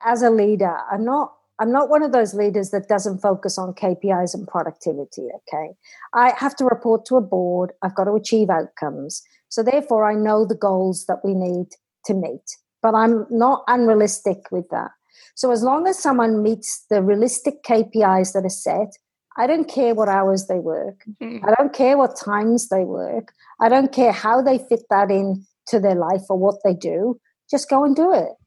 as a leader, I'm not one of those leaders that doesn't focus on KPIs and productivity, okay? I have to report to a board. I've got to achieve outcomes. So therefore, I know the goals that we need to meet. But I'm not unrealistic with that. So as long as someone meets the realistic KPIs that are set, I don't care what hours they work. I don't care what times they work. I don't care how they fit that in to their life or what they do. Just go and do it.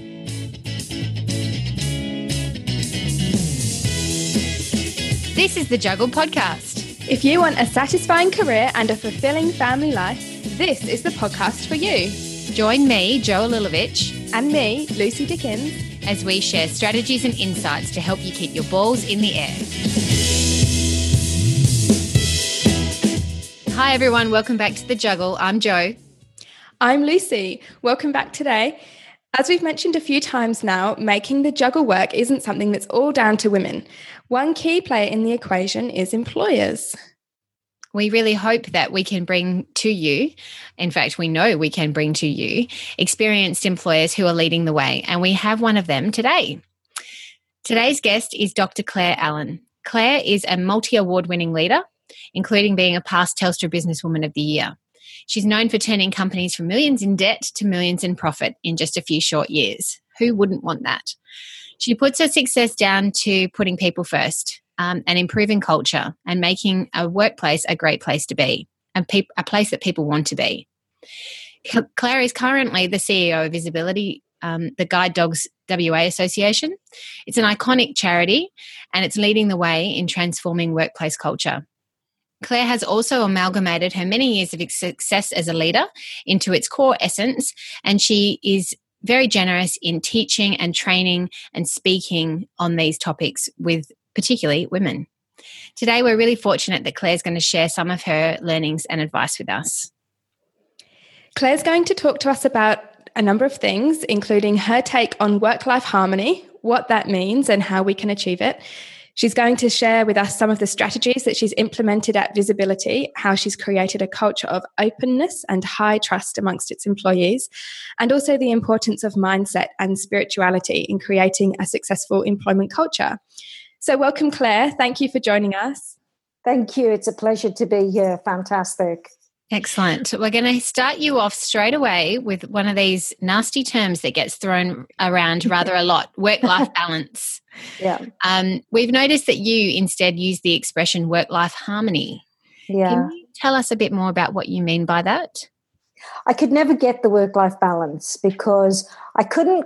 This is the Juggle Podcast. If you want a satisfying career and a fulfilling family life, this is the podcast for you. Join me, Jo Lilovich, and me, Lucy Dickens, as we share strategies and insights to help you keep your balls in the air. Hi everyone, welcome back to the Juggle. I'm Jo. I'm Lucy. Welcome back today. As we've mentioned a few times now, making the juggle work isn't something that's all down to women. One key player in the equation is employers. We really hope that we can bring to you, in fact, we know we can bring to you, experienced employers who are leading the way, and we have one of them today. Today's guest is Dr. Claire Allen. Claire is a multi-award-winning leader, including being a past Telstra Businesswoman of the Year. She's known for turning companies from millions in debt to millions in profit in just a few short years. Who wouldn't want that? She puts her success down to putting people first and improving culture and making a workplace a great place to be, a place that people want to be. Claire is currently the CEO of Visibility, the Guide Dogs WA Association. It's an iconic charity and it's leading the way in transforming workplace culture. Claire has also amalgamated her many years of success as a leader into its core essence, and she is very generous in teaching and training and speaking on these topics with particularly women. Today, we're really fortunate that Claire's going to share some of her learnings and advice with us. Claire's going to talk to us about a number of things, including her take on work-life harmony, what that means and how we can achieve it. She's going to share with us some of the strategies that she's implemented at Visibility, how she's created a culture of openness and high trust amongst its employees, and also the importance of mindset and spirituality in creating a successful employment culture. So welcome, Claire. Thank you for joining us. Thank you. It's a pleasure to be here. Fantastic. Excellent. We're going to start you off straight away with one of these nasty terms that gets thrown around rather a lot, work-life balance. Yeah. We've noticed that you instead use the expression work-life harmony. Yeah. Can you tell us a bit more about what you mean by that? I could never get the work-life balance because I couldn't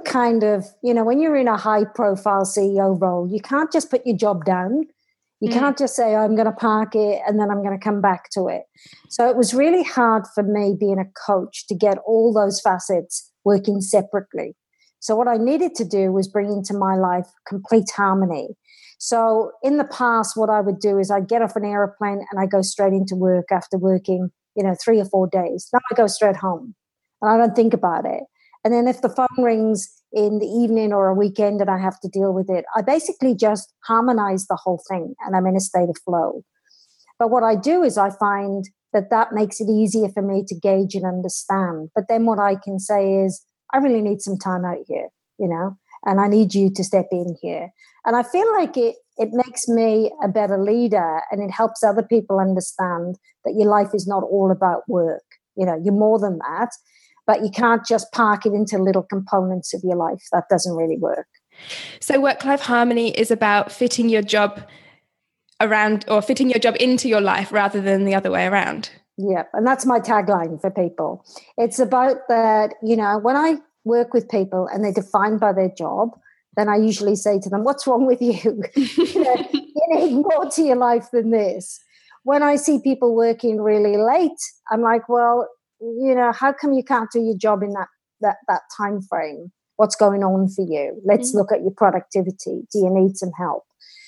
when you're in a high-profile CEO role, you can't just put your job down. You can't just say, I'm going to park it and then I'm going to come back to it. So it was really hard for me being a coach to get all those facets working separately. So what I needed to do was bring into my life complete harmony. So in the past, what I would do is I'd get off an airplane and I go straight into work after working, 3 or 4 days. Now I go straight home and I don't think about it. And then if the phone rings in the evening or a weekend and I have to deal with it, I basically just harmonize the whole thing and I'm in a state of flow. But what I do is I find that makes it easier for me to gauge and understand. But then what I can say is, I really need some time out here, and I need you to step in here. And I feel like it makes me a better leader and it helps other people understand that your life is not all about work. You're more than that. But you can't just park it into little components of your life. That doesn't really work. So work-life harmony is about fitting your job around or fitting your job into your life rather than the other way around. Yeah, and that's my tagline for people. It's about that, when I work with people and they're defined by their job, then I usually say to them, what's wrong with you? You need more to your life than this. When I see people working really late, I'm like, well, how come you can't do your job in that time frame? What's going on for you? Let's look at your productivity. Do you need some help?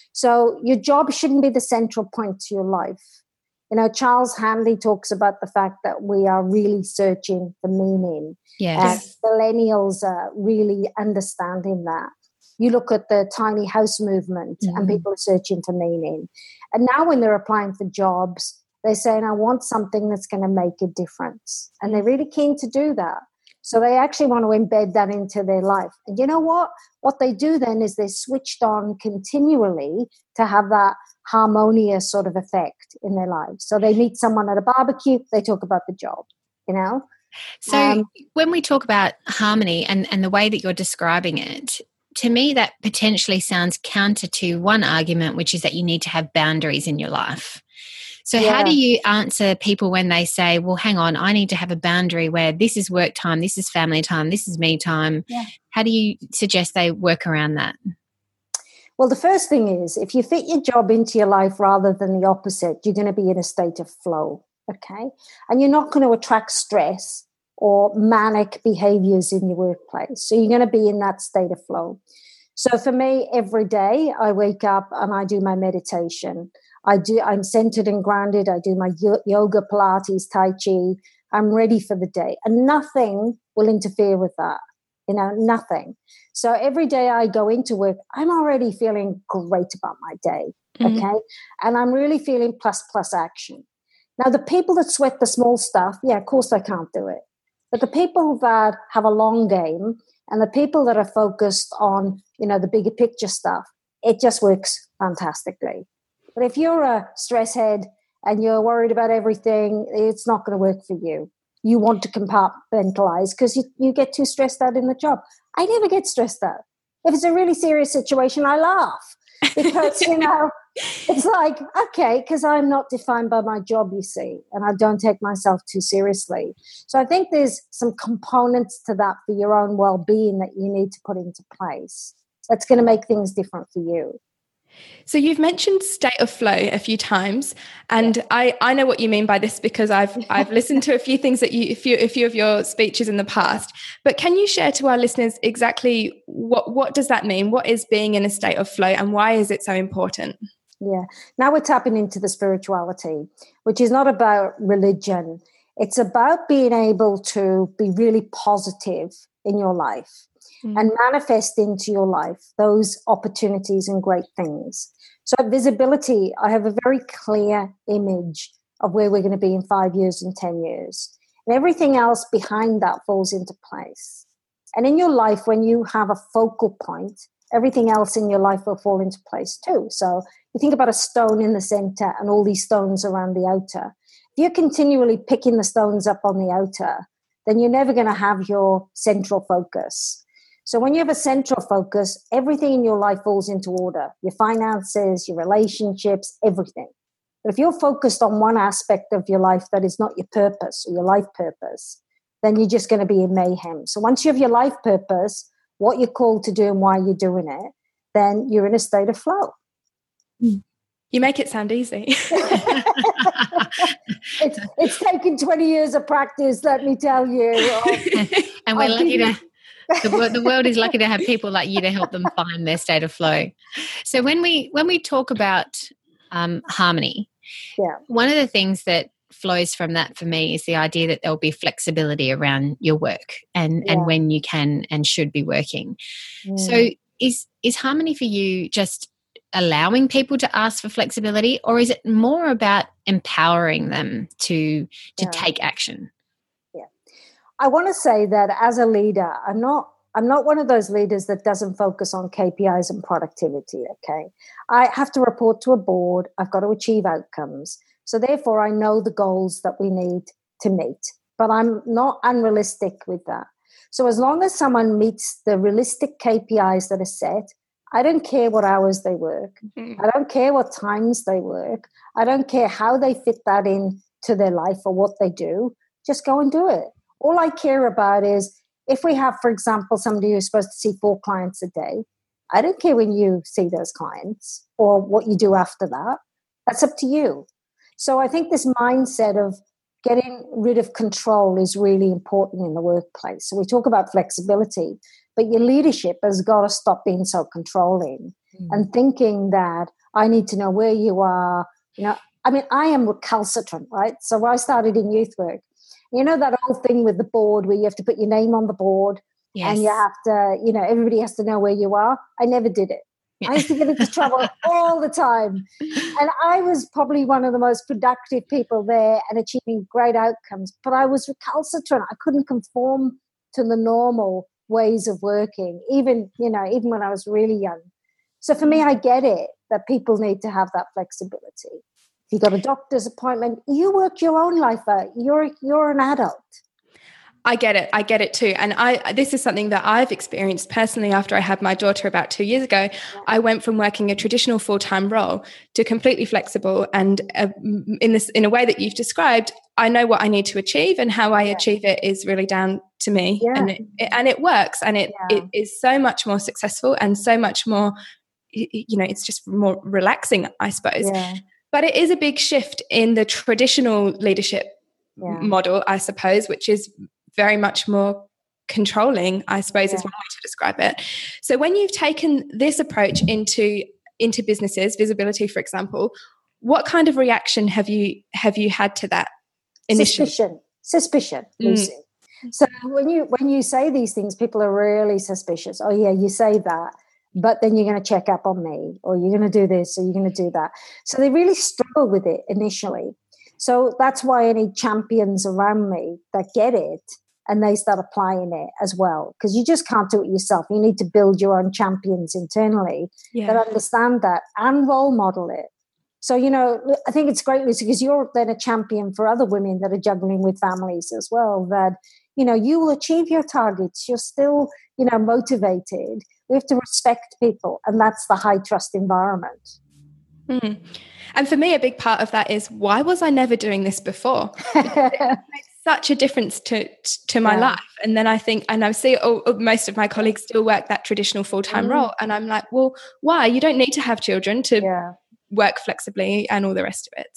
So your job shouldn't be the central point to your life. Charles Handley talks about the fact that we are really searching for meaning. Yes. And millennials are really understanding that. You look at the tiny house movement and people are searching for meaning. And now when they're applying for jobs, they're saying, I want something that's going to make a difference. And they're really keen to do that. So they actually want to embed that into their life. And you know what? What they do then is they're switched on continually to have that harmonious sort of effect in their lives. So they meet someone at a barbecue, they talk about the job, you know? So when we talk about harmony and the way that you're describing it, to me that potentially sounds counter to one argument, which is that you need to have boundaries in your life. So how do you answer people when they say, well, hang on, I need to have a boundary where this is work time, this is family time, this is me time. Yeah. How do you suggest they work around that? Well, the first thing is, if you fit your job into your life rather than the opposite, you're going to be in a state of flow, okay? And you're not going to attract stress or manic behaviors in your workplace. So you're going to be in that state of flow. So for me, every day I wake up and I do my meditation. I'm centered and grounded. I do my yoga, Pilates, Tai Chi. I'm ready for the day. And nothing will interfere with that, nothing. So every day I go into work, I'm already feeling great about my day, okay? And I'm really feeling plus action. Now, the people that sweat the small stuff, of course I can't do it. But the people that have a long game and the people that are focused on, the bigger picture stuff, it just works fantastically. But if you're a stress head and you're worried about everything, it's not going to work for you. You want to compartmentalize because you get too stressed out in the job. I never get stressed out. If it's a really serious situation, I laugh because, it's like, okay, because I'm not defined by my job, you see, and I don't take myself too seriously. So I think there's some components to that for your own well-being that you need to put into place. That's going to make things different for you. So you've mentioned state of flow a few times, and I know what you mean by this because I've listened to a few things that a few of your speeches in the past. But can you share to our listeners exactly what does that mean? What is being in a state of flow, and why is it so important? Yeah. Now we're tapping into the spirituality, which is not about religion. It's about being able to be really positive in your life. And manifest into your life those opportunities and great things. So at visibility, I have a very clear image of where we're going to be in 5 years and 10 years. And everything else behind that falls into place. And in your life, when you have a focal point, everything else in your life will fall into place too. So you think about a stone in the center and all these stones around the outer. If you're continually picking the stones up on the outer, then you're never going to have your central focus. So when you have a central focus, everything in your life falls into order. Your finances, your relationships, everything. But if you're focused on one aspect of your life that is not your purpose or your life purpose, then you're just going to be in mayhem. So once you have your life purpose, what you're called to do and why you're doing it, then you're in a state of flow. You make it sound easy. It's taken 20 years of practice, let me tell you. And we're lucky to... The world is lucky to have people like you to help them find their state of flow. So when we talk about harmony, one of the things that flows from that for me is the idea that there'll be flexibility around your work and when you can and should be working. So is harmony for you just allowing people to ask for flexibility, or is it more about empowering them to take action? I want to say that as a leader, I'm not one of those leaders that doesn't focus on KPIs and productivity, okay? I have to report to a board. I've got to achieve outcomes. So therefore, I know the goals that we need to meet, but I'm not unrealistic with that. So as long as someone meets the realistic KPIs that are set, I don't care what hours they work. I don't care what times they work. I don't care how they fit that in to their life or what they do. Just go and do it. All I care about is if we have, for example, somebody who's supposed to see 4 clients a day, I don't care when you see those clients or what you do after that. That's up to you. So I think this mindset of getting rid of control is really important in the workplace. So we talk about flexibility, but your leadership has got to stop being so controlling and thinking that I need to know where you are. I am recalcitrant, right? So I started in youth work. You know that old thing with the board where you have to put your name on the board and you have to, everybody has to know where you are? I never did it. I used to get into trouble all the time. And I was probably one of the most productive people there and achieving great outcomes. But I was recalcitrant. I couldn't conform to the normal ways of working, even when I was really young. So for me, I get it that people need to have that flexibility. If you got a doctor's appointment, you work your own life out. You're an adult. I get it too. And this is something that I've experienced personally after I had my daughter about 2 years ago. I went from working a traditional full-time role to completely flexible. And in a way that you've described, I know what I need to achieve, and how I achieve it is really down to me. Yeah. And it works. And it is so much more successful and so much more, it's just more relaxing, I suppose. Yeah. But it is a big shift in the traditional leadership model, I suppose, which is very much more controlling, I suppose, is one way to describe it. So when you've taken this approach into businesses, visibility, for example, what kind of reaction have you had to that initially? Suspicion, Lucy. So when you say these things, people are really suspicious. Oh yeah, you say that, but then you're going to check up on me, or you're going to do this, or you're going to do that. So they really struggle with it initially. So that's why I need champions around me that get it, and they start applying it as well. Because you just can't do it yourself. You need to build your own champions internally that understand that and role model it. So, I think it's great, Lucy, because you're then a champion for other women that are juggling with families as well, that, you will achieve your targets. You're still, motivated. We have to respect people, and that's the high trust environment. Mm. And for me, a big part of that is, why was I never doing this before? It makes such a difference to my life. And then I see most of my colleagues still work that traditional full-time role. And I'm like, well, why? You don't need to have children to work flexibly and all the rest of it.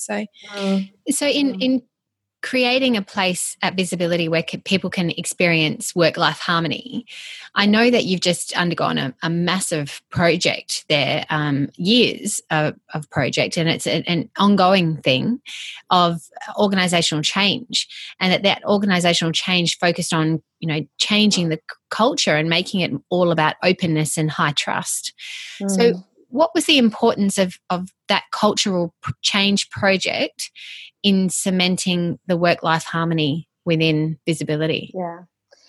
So in creating a place at Visibility where people can experience work-life harmony, I know that you've just undergone a massive project there, years of project, and it's an ongoing thing of organisational change, and that organisational change focused on, changing the culture and making it all about openness and high trust. So what was the importance of that cultural change project in cementing the work-life harmony within Visibility? Yeah.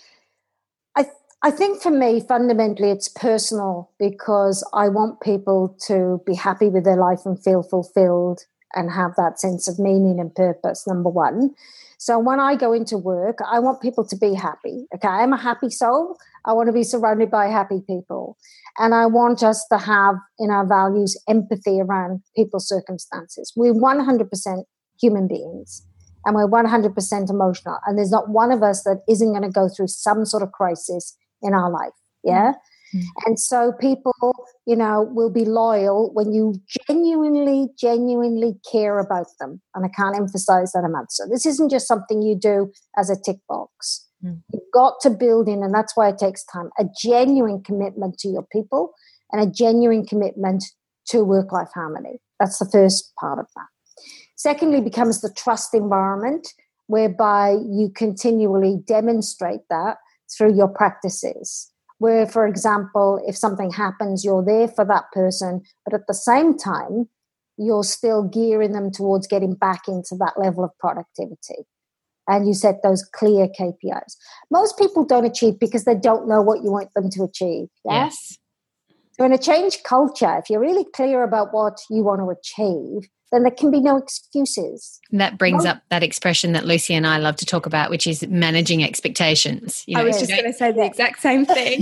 I think for me, fundamentally, it's personal, because I want people to be happy with their life and feel fulfilled and have that sense of meaning and purpose, number one. So when I go into work, I want people to be happy. Okay, I'm a happy soul. I want to be surrounded by happy people. And I want us to have in our values empathy around people's circumstances. We're 100% human beings, and we're 100% emotional. And there's not one of us that isn't going to go through some sort of crisis in our life. Yeah. Mm-hmm. And so people, will be loyal when you genuinely care about them. And I can't emphasize that enough. So this isn't just something you do as a tick box. Mm-hmm. You've got to build in, and that's why it takes time, a genuine commitment to your people and a genuine commitment to work-life harmony. That's the first part of that. Secondly, becomes the trust environment, whereby you continually demonstrate that through your practices. Where, for example, if something happens, you're there for that person, but at the same time, you're still gearing them towards getting back into that level of productivity. And you set those clear KPIs. Most people don't achieve because they don't know what you want them to achieve. Yeah? Yes. So in a change culture, if you're really clear about what you want to achieve, then there can be no excuses. And that brings up that expression that Lucy and I love to talk about, which is managing expectations. I was just going to say the exact same thing.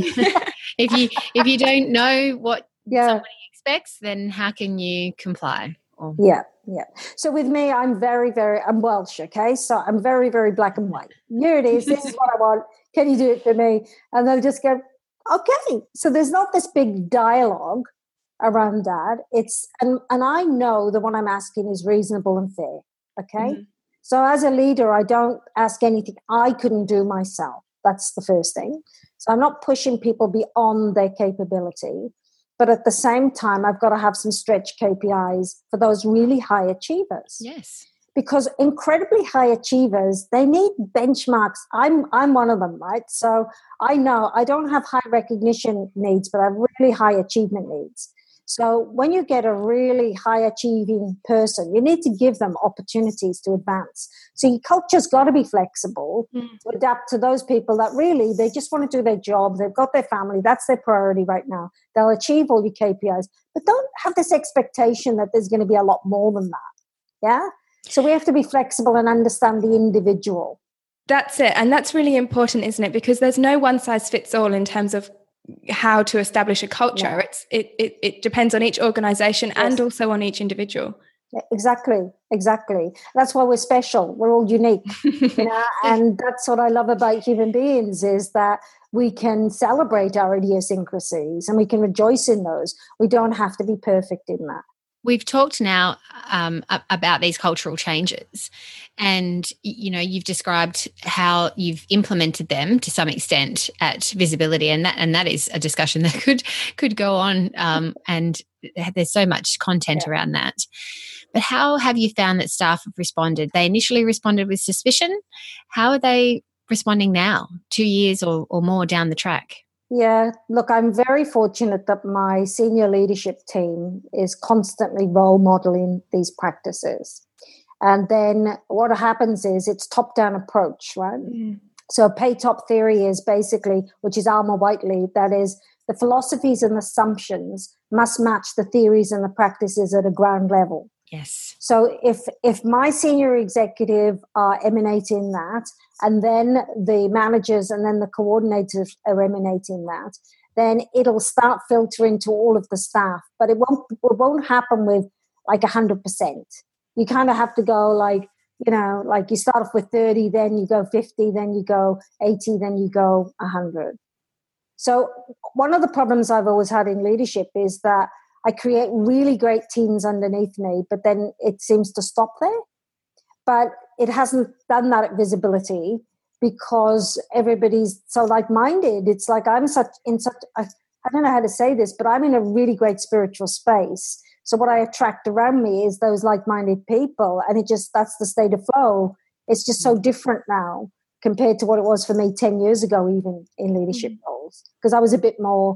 If you don't know what somebody expects, then how can you comply? Yeah. So with me, I'm I'm Welsh, okay? So I'm very, very black and white. Here it is. This is what I want. Can you do it for me? And they'll just go, okay. So there's not this big dialogue around that. And I know that what I'm asking is reasonable and fair. Okay. Mm-hmm. So as a leader, I don't ask anything I couldn't do myself. That's the first thing. So I'm not pushing people beyond their capability, but at the same time, I've got to have some stretch KPIs for those really high achievers. Yes. Because incredibly high achievers, they need benchmarks. I'm one of them, right? So I know I don't have high recognition needs, but I have really high achievement needs. So when you get a really high achieving person, you need to give them opportunities to advance. So your culture's got to be flexible to adapt to those people that really, they just want to do their job. They've got their family. That's their priority right now. They'll achieve all your KPIs, but don't have this expectation that there's going to be a lot more than that. Yeah. So we have to be flexible and understand the individual. That's it. And that's really important, isn't it? Because there's no one size fits all in terms of how to establish a culture. Yeah. It depends on each organization, yes, and also on each individual. Exactly. That's why we're special. We're all unique, and that's what I love about human beings, is that we can celebrate our idiosyncrasies and we can rejoice in those. We don't have to be perfect in that. We've talked now about these cultural changes, and you've described how you've implemented them to some extent at Visibility, and that is a discussion that could go on, and there's so much content around that. But how have you found that staff have responded? They initially responded with suspicion. How are they responding now, 2 years or more down the track? Yeah, look, I'm very fortunate that my senior leadership team is constantly role modeling these practices. And then what happens is it's top-down approach, right? Mm. So pay-top theory is basically, which is Alma Whiteley, that is the philosophies and assumptions must match the theories and the practices at a ground level. Yes. So if my senior executive are emanating that, and then the managers and then the coordinators are emanating that, then it'll start filtering to all of the staff. But it won't happen with like 100%. You kind of have to go like you start off with 30, then you go 50, then you go 80, then you go 100. So one of the problems I've always had in leadership is that I create really great teams underneath me, but then it seems to stop there. But it hasn't done that at Visibility because everybody's so like-minded. It's like I don't know how to say this, but I'm in a really great spiritual space. So what I attract around me is those like-minded people, and that's the state of flow. It's just so different now compared to what it was for me 10 years ago, even in leadership roles, because I was a bit more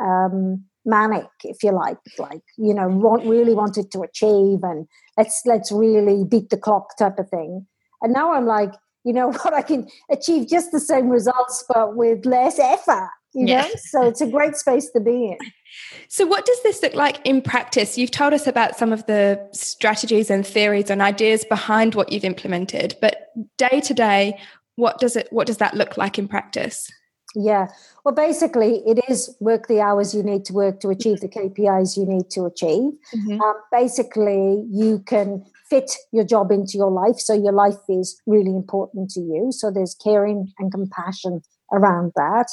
manic, if you like really wanted to achieve and let's really beat the clock type of thing. And now I'm like, what, I can achieve just the same results but with less effort, know? So it's a great space to be in. So what does this look like in practice? You've told us about some of the strategies and theories and ideas behind what you've implemented, but day to day, what does that look like in practice? Yeah. Well, basically, it is work the hours you need to work to achieve the KPIs you need to achieve. Mm-hmm. Basically, you can fit your job into your life. So your life is really important to you. So there's caring and compassion around that.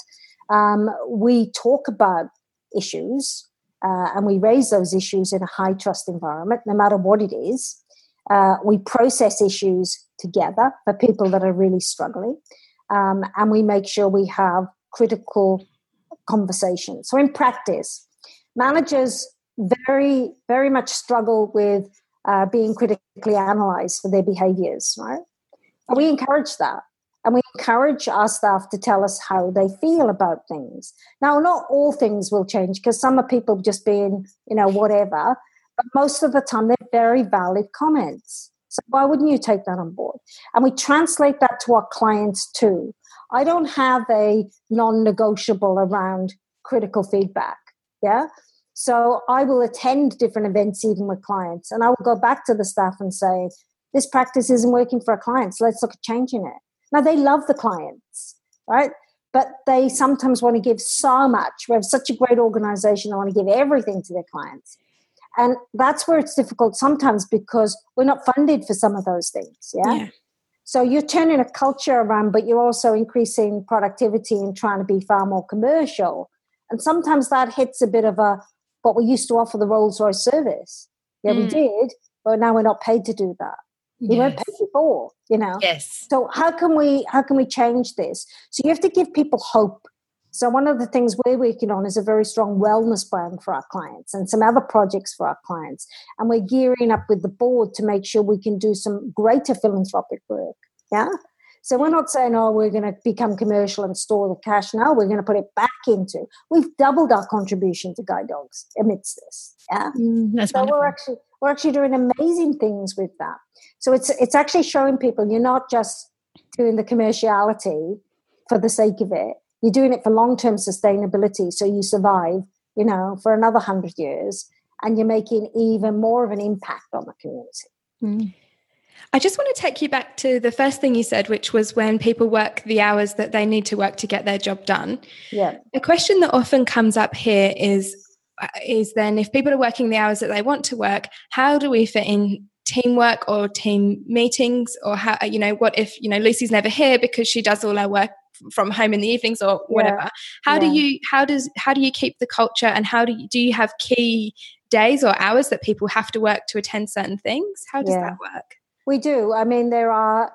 We talk about issues and we raise those issues in a high trust environment, no matter what it is. We process issues together for people that are really struggling. And we make sure we have critical conversations. So in practice, managers very, very much struggle with being critically analyzed for their behaviors, right? And we encourage that. And we encourage our staff to tell us how they feel about things. Now, not all things will change because some are people just being, whatever. But most of the time, they're very valid comments. So why wouldn't you take that on board? And we translate that to our clients too. I don't have a non-negotiable around critical feedback. Yeah. So I will attend different events even with clients, and I will go back to the staff and say, this practice isn't working for our clients. Let's look at changing it. Now, they love the clients, right? But they sometimes want to give so much. We have such a great organization. They want to give everything to their clients. And that's where it's difficult sometimes because we're not funded for some of those things. Yeah. So you're turning a culture around, but you're also increasing productivity and trying to be far more commercial. And sometimes that hits a bit of what we used to offer the Rolls-Royce service. Yeah, we did, but now we're not paid to do that. We weren't paid before, Yes. So how can we change this? So you have to give people hope. So one of the things we're working on is a very strong wellness brand for our clients and some other projects for our clients. And we're gearing up with the board to make sure we can do some greater philanthropic work. Yeah. So we're not saying, oh, we're going to become commercial and store the cash. No, we're going to put it back into. We've doubled our contribution to Guide Dogs amidst this. Yeah, that's so wonderful. we're actually doing amazing things with that. So it's actually showing people you're not just doing the commerciality for the sake of it. You're doing it for long-term sustainability, so you survive, for another 100 years, and you're making even more of an impact on the community. I just want to take you back to the first thing you said, which was when people work the hours that they need to work to get their job done. Yeah. A question that often comes up here is then if people are working the hours that they want to work, how do we fit in teamwork or team meetings, or how, what if, Lucy's never here because she does all her work from home in the evenings or whatever. How do you keep the culture, and do you have key days or hours that people have to work to attend certain things? How does that work? We do. I mean, there are,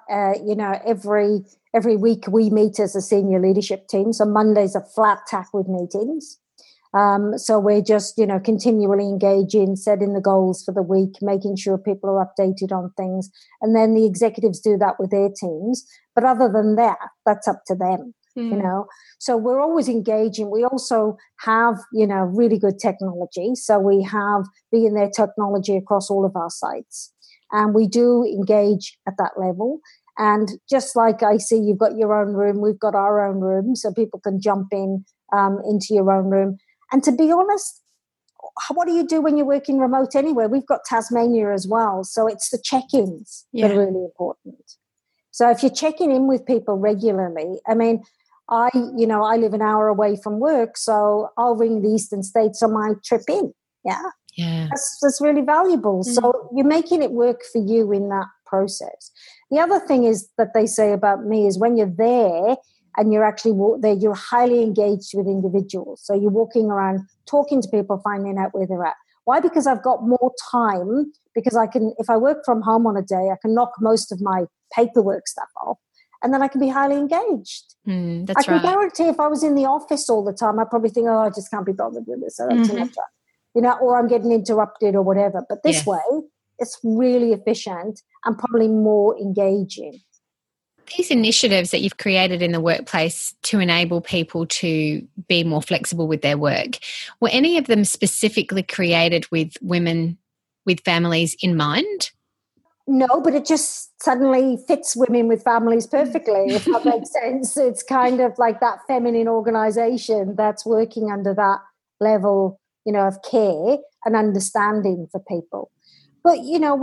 every week we meet as a senior leadership team. So Monday's a flat tack with meetings. So we're just, continually engaging, setting the goals for the week, making sure people are updated on things. And then the executives do that with their teams. But other than that, that's up to them, So we're always engaging. We also have, really good technology. So we have Be In There technology across all of our sites. And we do engage at that level. And just like I see you've got your own room, we've got our own room, so people can jump in into your own room. And to be honest, what do you do when you're working remote anywhere? We've got Tasmania as well. So it's the check-ins that are really important. So if you're checking in with people regularly, I mean, I live an hour away from work, so I'll ring the Eastern States on my trip in. Yeah. That's really valuable. So you're making it work for you in that process. The other thing is that they say about me is when you're there and you're actually there, you're highly engaged with individuals. So you're walking around, talking to people, finding out where they're at. Why? Because I've got more time, because I can, if I work from home on a day, I can knock most of my paperwork stuff off, and then I can be highly engaged. That's I can guarantee if I was in the office all the time, I'd probably think, oh, I just can't be bothered with this. So that's too much. Or I'm getting interrupted or whatever. But this way, it's really efficient and probably more engaging. These initiatives that you've created in the workplace to enable people to be more flexible with their work, were any of them specifically created with women with families in mind? No, but it just suddenly fits women with families perfectly, if that makes sense. It's kind of like that feminine organization that's working under that level, of care and understanding for people. But,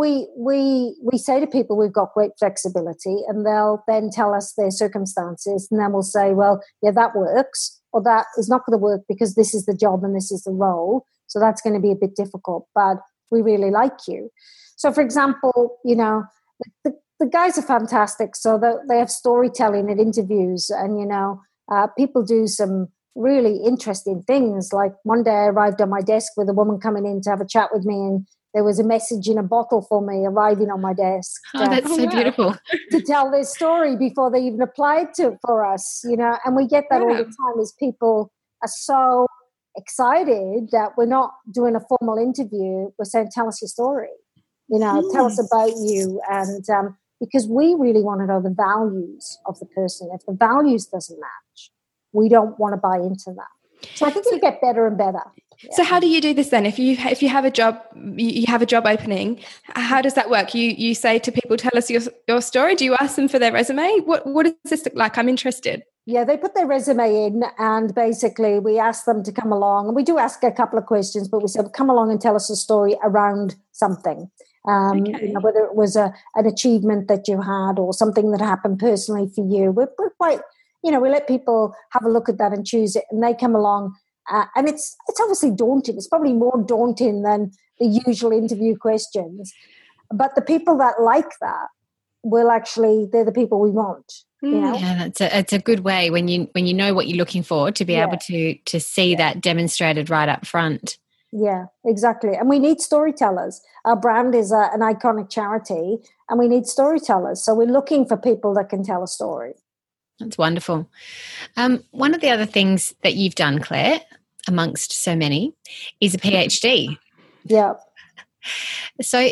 we say to people we've got great flexibility, and they'll then tell us their circumstances, and then we'll say, well, yeah, that works, or that is not going to work because this is the job and this is the role. So that's going to be a bit difficult, but we really like you. So, for example, the guys are fantastic. So they have storytelling at interviews, and, people do some really interesting things. Like one day I arrived on my desk with a woman coming in to have a chat with me, and there was a message in a bottle for me arriving on my desk. Oh, that's so beautiful. To tell their story before they even applied for us, and we get that all the time as people are so excited that we're not doing a formal interview. We're saying, tell us your story, tell us about you. And because we really want to know the values of the person. If the values doesn't match, we don't want to buy into that. So I think it'll get better and better. So how do you do this then? If you have a job, you have a job opening, how does that work? You say to people, tell us your story. Do you ask them for their resume? What does this look like? I'm interested. Yeah, they put their resume in, and basically we ask them to come along. And we do ask a couple of questions, but we said, come along and tell us a story around something. Whether it was an achievement that you had or something that happened personally for you. We're quite, we let people have a look at that and choose it, and they come along. And it's obviously daunting. It's probably more daunting than the usual interview questions. But the people that like that they're the people we want. Yeah, it's a good way when you know what you're looking for to be able to see that demonstrated right up front. Yeah, exactly. And we need storytellers. Our brand is an iconic charity, and we need storytellers. So we're looking for people that can tell a story. That's wonderful. One of the other things that you've done, Claire, amongst so many, is a PhD. Yeah. So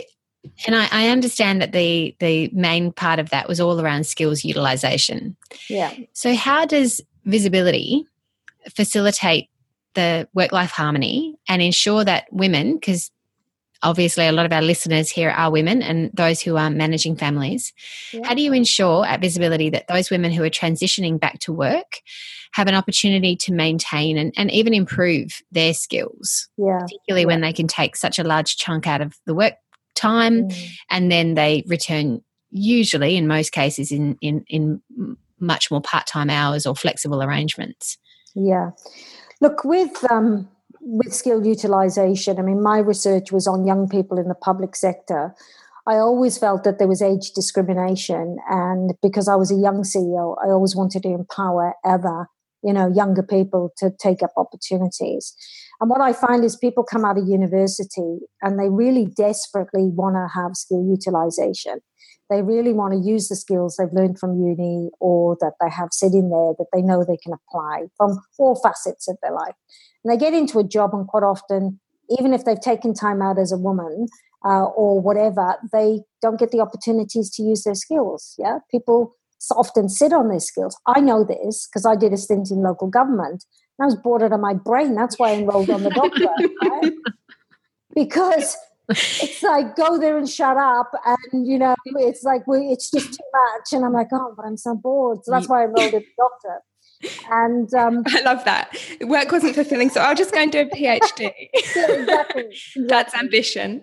And I understand that the main part of that was all around skills utilization. Yeah. So how does visibility facilitate the work-life harmony and ensure that women, because obviously a lot of our listeners here are women and those who are managing families, how do you ensure at Visibility that those women who are transitioning back to work have an opportunity to maintain and even improve their skills, particularly when they can take such a large chunk out of the work time and then they return usually in most cases in much more part-time hours or flexible arrangements? Yeah. Look, with skill utilization, I mean, my research was on young people in the public sector. I always felt that there was age discrimination, and because I was a young CEO, I always wanted to empower other, younger people to take up opportunities. And what I find is people come out of university and they really desperately want to have skill utilization. They really want to use the skills they've learned from uni or that they have sitting there that they know they can apply from all facets of their life. And they get into a job, and quite often, even if they've taken time out as a woman or whatever, they don't get the opportunities to use their skills. Yeah, people often sit on their skills. I know this because I did a stint in local government. And I was bored out of my brain. That's why I enrolled on the doctorate, right? Because it's like, go there and shut up. And, it's like, it's just too much. And I'm like, oh, but I'm so bored. So that's why I enrolled in the doctorate. And I love that. Work wasn't fulfilling, so I'll just go and do a PhD. Yeah, exactly. That's ambition.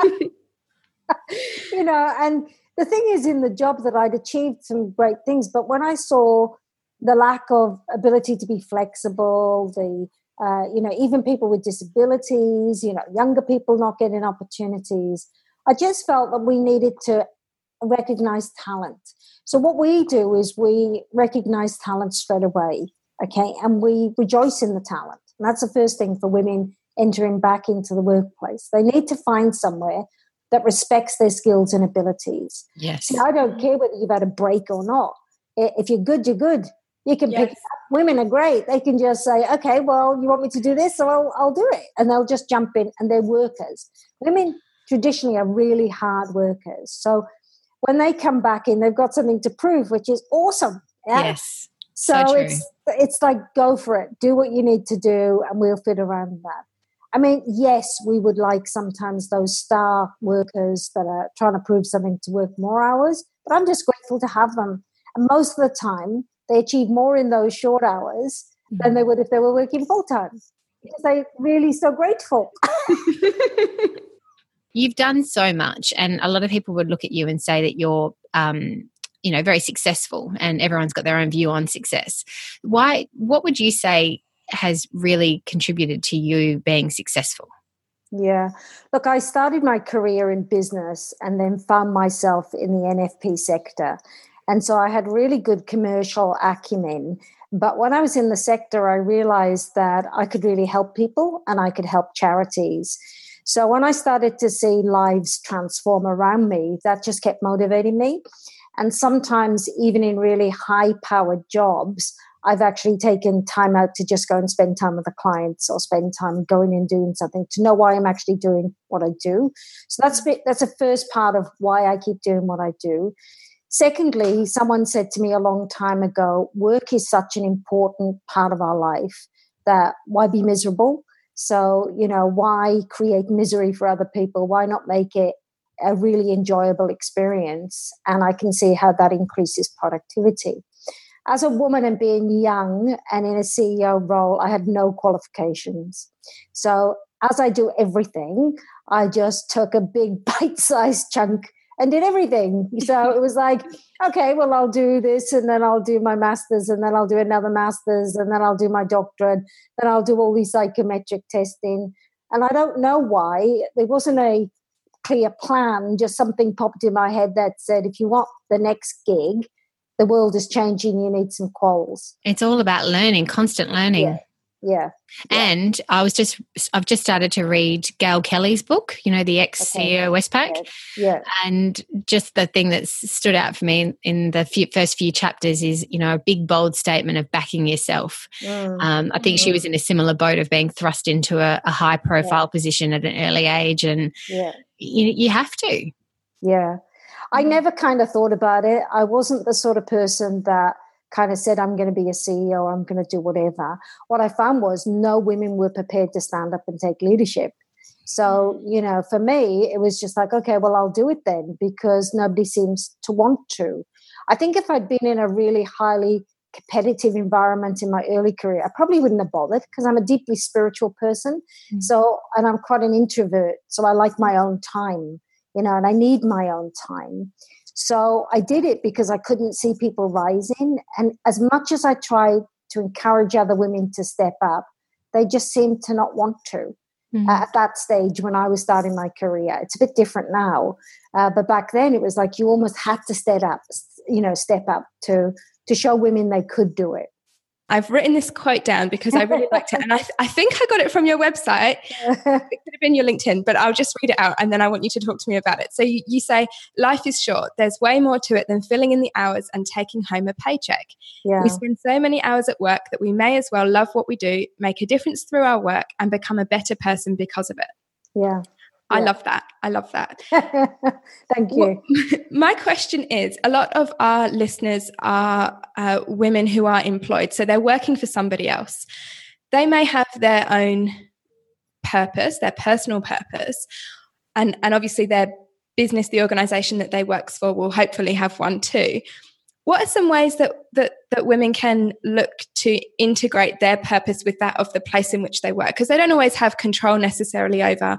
And the thing is, in the job that I'd achieved some great things, but when I saw the lack of ability to be flexible, even people with disabilities, younger people not getting opportunities, I just felt that we needed to recognize talent. So what we do is we recognize talent straight away, okay, and we rejoice in the talent. And that's the first thing for women entering back into the workplace. They need to find somewhere that respects their skills and abilities. Yes. See, I don't care whether you've had a break or not. If you're good, you're good. You can pick it up. Women are great. They can just say, okay, well, you want me to do this? So I'll do it. And they'll just jump in, and they're workers. Women traditionally are really hard workers. So when they come back in, they've got something to prove, which is awesome. Yeah? Yes. So it's like, go for it. Do what you need to do, and we'll fit around that. I mean, yes, we would like sometimes those star workers that are trying to prove something to work more hours, but I'm just grateful to have them. And most of the time, they achieve more in those short hours than they would if they were working full-time, because they're really so grateful. You've done so much, and a lot of people would look at you and say that you're, very successful, and everyone's got their own view on success. What would you say has really contributed to you being successful? Yeah. Look, I started my career in business and then found myself in the NFP sector. And so I had really good commercial acumen. But when I was in the sector, I realized that I could really help people and I could help charities. So when I started to see lives transform around me, that just kept motivating me. And sometimes even in really high-powered jobs, I've actually taken time out to just go and spend time with the clients or spend time going and doing something to know why I'm actually doing what I do. So that's the first part of why I keep doing what I do. Secondly, someone said to me a long time ago, work is such an important part of our life that why be miserable? So, why create misery for other people? Why not make it a really enjoyable experience? And I can see how that increases productivity. As a woman and being young and in a CEO role, I had no qualifications. So as I do everything, I just took a big bite-sized chunk and did everything. So it was like, okay, well, I'll do this, and then I'll do my master's, and then I'll do another master's, and then I'll do my doctorate, then I'll do all these psychometric testing. And I don't know why. There wasn't a clear plan, just something popped in my head that said, if you want the next gig, the world is changing, you need some quals. It's all about learning, constant learning. Yeah. And I've just started to read Gail Kelly's book, the ex-CEO Westpac. Yeah. And just the thing that stood out for me in the first few chapters is, a big, bold statement of backing yourself. I think she was in a similar boat of being thrust into a high-profile position at an early age. And you have to. Yeah. I never kind of thought about it. I wasn't the sort of person that kind of said, I'm going to be a CEO, I'm going to do whatever. What I found was no women were prepared to stand up and take leadership. So, for me, it was just like, okay, well, I'll do it then, because nobody seems to want to. I think if I'd been in a really highly competitive environment in my early career, I probably wouldn't have bothered, because I'm a deeply spiritual person. So, and I'm quite an introvert. So I like my own time, and I need my own time. So I did it because I couldn't see people rising. And as much as I tried to encourage other women to step up, they just seemed to not want to. At that stage when I was starting my career. It's a bit different now. But back then it was like you almost had to step up to show women they could do it. I've written this quote down because I really liked it. And I think I got it from your website. It could have been your LinkedIn, but I'll just read it out and then I want you to talk to me about it. So you say, life is short. There's way more to it than filling in the hours and taking home a paycheck. Yeah. We spend so many hours at work that we may as well love what we do, make a difference through our work, and become a better person because of it. Yeah. I love that. I love that. Thank you. My question is, a lot of our listeners are women who are employed, so they're working for somebody else. They may have their own purpose, their personal purpose, and obviously their business, the organisation that they work for, will hopefully have one too. What are some ways that women can look to integrate their purpose with that of the place in which they work? Because they don't always have control necessarily over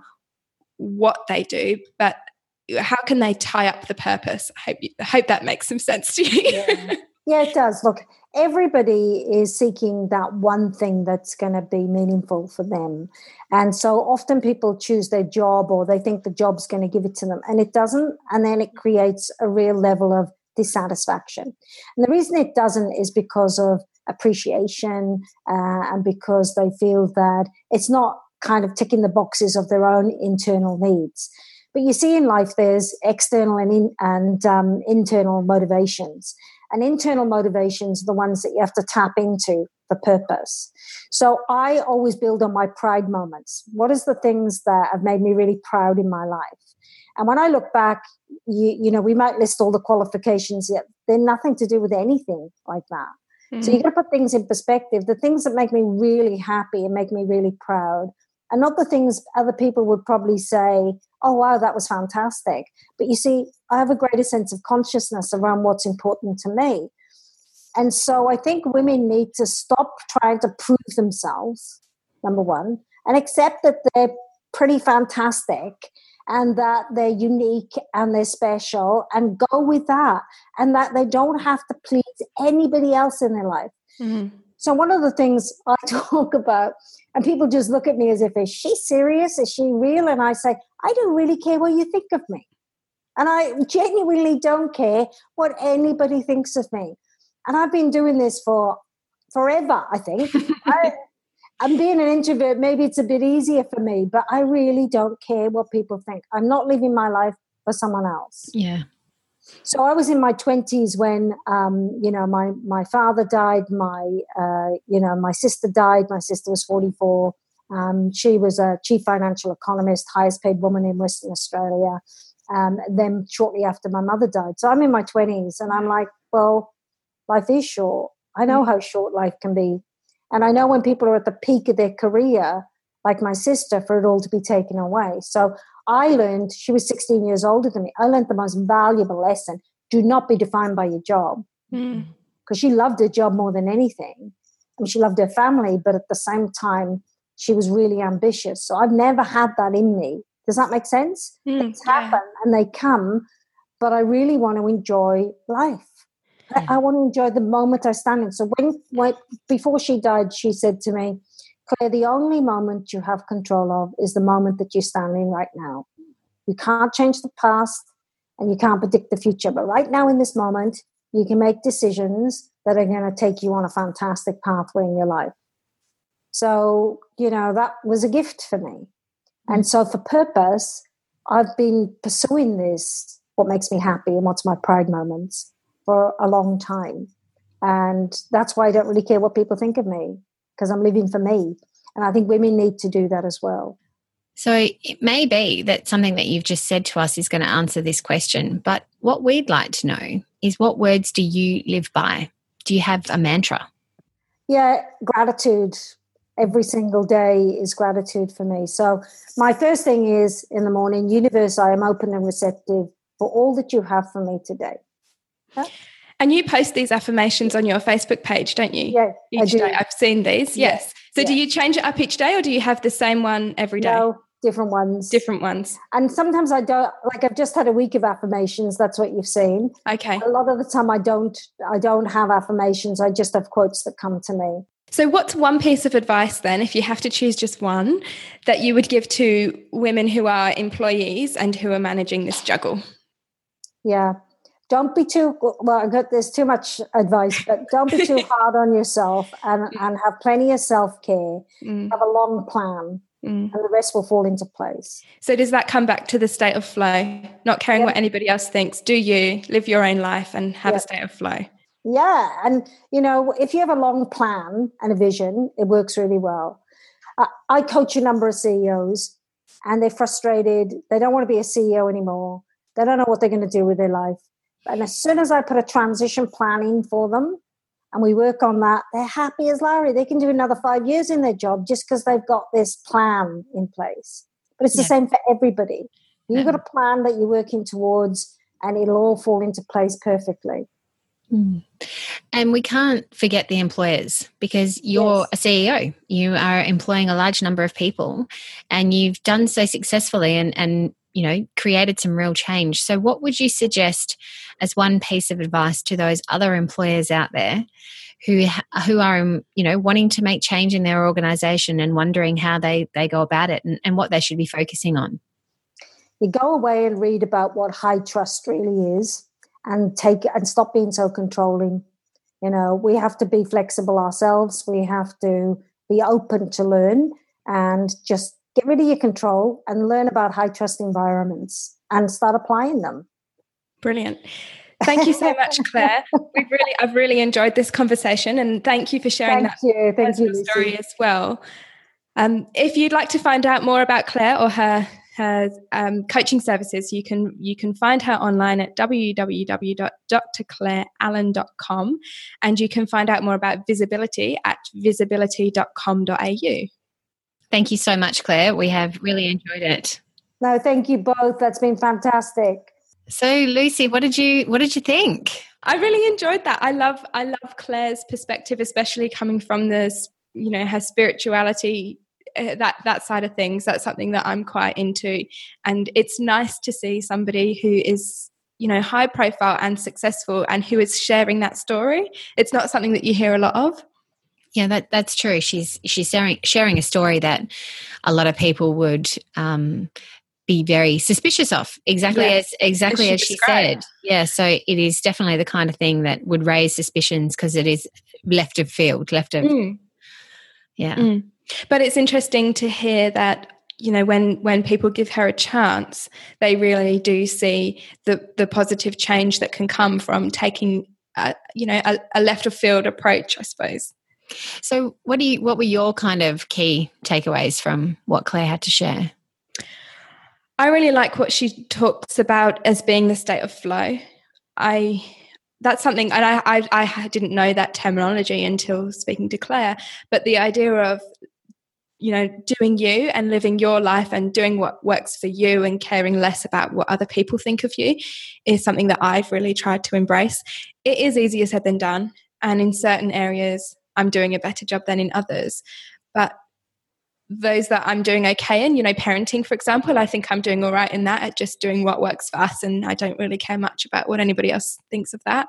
what they do, but how can they tie up the purpose? I hope that makes some sense to you. Yeah, it does. Look, everybody is seeking that one thing that's going to be meaningful for them. And so often people choose their job, or they think the job's going to give it to them, and it doesn't. And then it creates a real level of dissatisfaction. And the reason it doesn't is because of appreciation and because they feel that it's not kind of ticking the boxes of their own internal needs. But you see, in life, there's external and internal motivations. And internal motivations are the ones that you have to tap into for purpose. So I always build on my pride moments. What is the things that have made me really proud in my life? And when I look back, we might list all the qualifications, yet they're nothing to do with anything like that. So you've got to put things in perspective. The things that make me really happy and make me really proud are not the things other people would probably say, oh, wow, that was fantastic. But you see, I have a greater sense of consciousness around what's important to me. And so I think women need to stop trying to prove themselves, number one, and accept that they're pretty fantastic and that they're unique and they're special, and go with that, and that they don't have to please anybody else in their life. Mm-hmm. So one of the things I talk about, and people just look at me as if, is she serious? Is she real? And I say, I don't really care what you think of me. And I genuinely don't care what anybody thinks of me. And I've been doing this for forever, I think. I'm being an introvert. Maybe it's a bit easier for me, but I really don't care what people think. I'm not living my life for someone else. Yeah. So I was in my 20s when, my father died. My sister died. My sister was 44. She was a chief financial economist, highest paid woman in Western Australia. Then shortly after, my mother died. So I'm in my 20s and I'm like, well, life is short. I know how short life can be. And I know when people are at the peak of their career, like my sister, for it all to be taken away. So I learned, she was 16 years older than me, I learned the most valuable lesson: do not be defined by your job. Because she loved her job more than anything. I mean, she loved her family, but at the same time, she was really ambitious. So I've never had that in me. Does that make sense? Things happen and they come, but I really want to enjoy life. I want to enjoy the moment I stand in. So when before she died, she said to me, Claire, the only moment you have control of is the moment that you're standing right now. You can't change the past and you can't predict the future. But right now in this moment, you can make decisions that are going to take you on a fantastic pathway in your life. So, that was a gift for me. And so for purpose, I've been pursuing this, what makes me happy and what's my pride moments, for a long time. And that's why I don't really care what people think of me, because I'm living for me. And I think women need to do that as well. So it may be that something that you've just said to us is going to answer this question, but what we'd like to know is, what words do you live by? Do you have a mantra? Yeah, gratitude. Every single day is gratitude for me. So my first thing is, in the morning, universe, I am open and receptive for all that you have for me today. Yeah? And you post these affirmations on your Facebook page, don't you? Yeah, each day. I've seen these. Yes. So yeah. Do you change it up each day, or do you have the same one every day? No, different ones. Different ones. And sometimes I don't, like I've just had a week of affirmations. That's what you've seen. Okay. A lot of the time I don't have affirmations. I just have quotes that come to me. So what's one piece of advice then, if you have to choose just one, that you would give to women who are employees and who are managing this juggle? Yeah. Don't be too, there's too much advice, but don't be too hard on yourself, and have plenty of self-care. Have a long plan, and the rest will fall into place. So does that come back to the state of flow, not caring what anybody else thinks? Do you live your own life and have a state of flow? Yeah. And, if you have a long plan and a vision, it works really well. I coach a number of CEOs, and they're frustrated. They don't want to be a CEO anymore. They don't know what they're going to do with their life. And as soon as I put a transition plan in for them and we work on that, they're happy as Larry. They can do another 5 years in their job just because they've got this plan in place. But it's the same for everybody. You've got a plan that you're working towards, and it'll all fall into place perfectly. And we can't forget the employers, because you're a CEO. You are employing a large number of people, and you've done so successfully and created some real change. So what would you suggest as one piece of advice to those other employers out there who are, wanting to make change in their organization and wondering how they go about it and what they should be focusing on? You go away and read about what high trust really is, and stop being so controlling. We have to be flexible ourselves. We have to be open to learn, and just get rid of your control and learn about high trust environments and start applying them. Brilliant. Thank you so much, Claire. I've really enjoyed this conversation, and thank you for sharing Thank you, story as well. If you'd like to find out more about Claire or her coaching services, you can find her online at www.drclaireallen.com, and you can find out more about visibility at visibility.com.au. Thank you so much, Claire. We have really enjoyed it. No, thank you both. That's been fantastic. So, Lucy, what did you think? I really enjoyed that. I love Claire's perspective, especially coming from this, her spirituality, that side of things. That's something that I'm quite into, and it's nice to see somebody who is, high profile and successful, and who is sharing that story. It's not something that you hear a lot of. Yeah, that's true. She's sharing a story that a lot of people would be very suspicious of. Exactly as she said. Yeah, so it is definitely the kind of thing that would raise suspicions, because it is left of field. Yeah. But it's interesting to hear that, when people give her a chance, they really do see the positive change that can come from taking a left of field approach, I suppose. So what were your kind of key takeaways from what Claire had to share? I really like what she talks about as being the state of flow. That's something, and I didn't know that terminology until speaking to Claire, but the idea of, doing you and living your life and doing what works for you and caring less about what other people think of you is something that I've really tried to embrace. It is easier said than done, and in certain areas I'm doing a better job than in others. But those that I'm doing okay in, parenting, for example, I think I'm doing all right in that, at just doing what works for us, and I don't really care much about what anybody else thinks of that.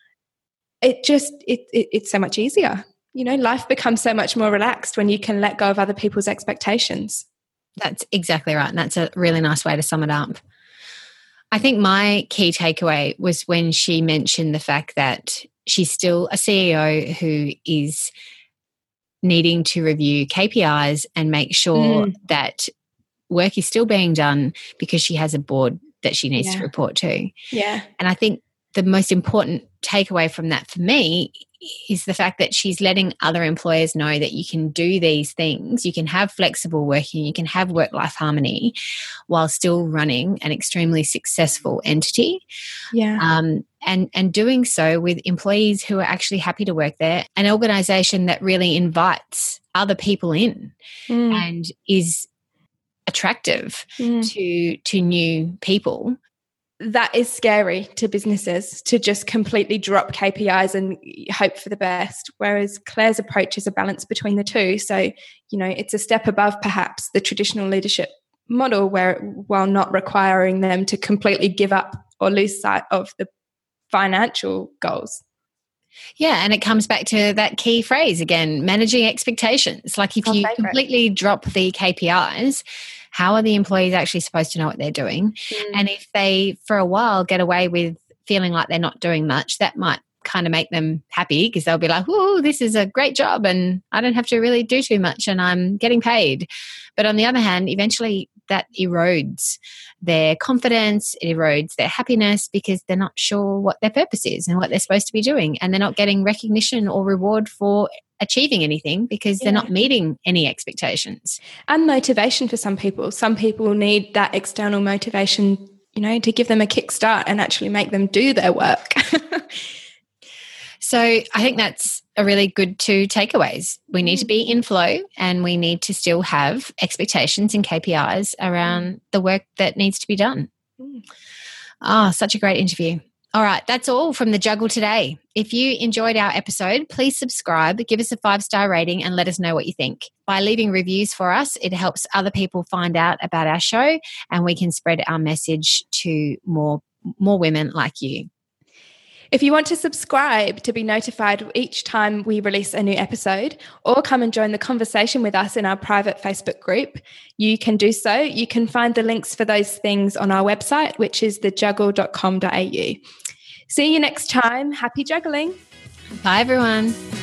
It's so much easier. Life becomes so much more relaxed when you can let go of other people's expectations. That's exactly right. And that's a really nice way to sum it up. I think my key takeaway was when she mentioned the fact that she's still a CEO who is needing to review KPIs and make sure that work is still being done, because she has a board that she needs to report to. Yeah. And I think the most important takeaway from that for me is the fact that she's letting other employers know that you can do these things. You can have flexible working, you can have work-life harmony while still running an extremely successful entity. Yeah. And doing so with employees who are actually happy to work there, an organisation that really invites other people in and is attractive to new people. That is scary to businesses, to just completely drop KPIs and hope for the best, whereas Claire's approach is a balance between the two. So, it's a step above perhaps the traditional leadership model, while not requiring them to completely give up or lose sight of the financial goals. Yeah, and it comes back to that key phrase again, managing expectations. Like if you completely drop the KPIs, how are the employees actually supposed to know what they're doing? And if they, for a while, get away with feeling like they're not doing much, that might kind of make them happy because they'll be like, "Whoa, this is a great job and I don't have to really do too much and I'm getting paid." But on the other hand, eventually that erodes their confidence, it erodes their happiness because they're not sure what their purpose is and what they're supposed to be doing. And they're not getting recognition or reward for achieving anything because they're not meeting any expectations. And motivation for some people. Some people need that external motivation, to give them a kickstart and actually make them do their work. So I think that's a really good 2 takeaways. We need to be in flow and we need to still have expectations and KPIs around the work that needs to be done. Such a great interview. All right, that's all from The Juggle today. If you enjoyed our episode, please subscribe, give us a 5-star rating and let us know what you think. By leaving reviews for us, it helps other people find out about our show and we can spread our message to more women like you. If you want to subscribe to be notified each time we release a new episode or come and join the conversation with us in our private Facebook group, you can do so. You can find the links for those things on our website, which is thejuggle.com.au. See you next time. Happy juggling. Bye, everyone.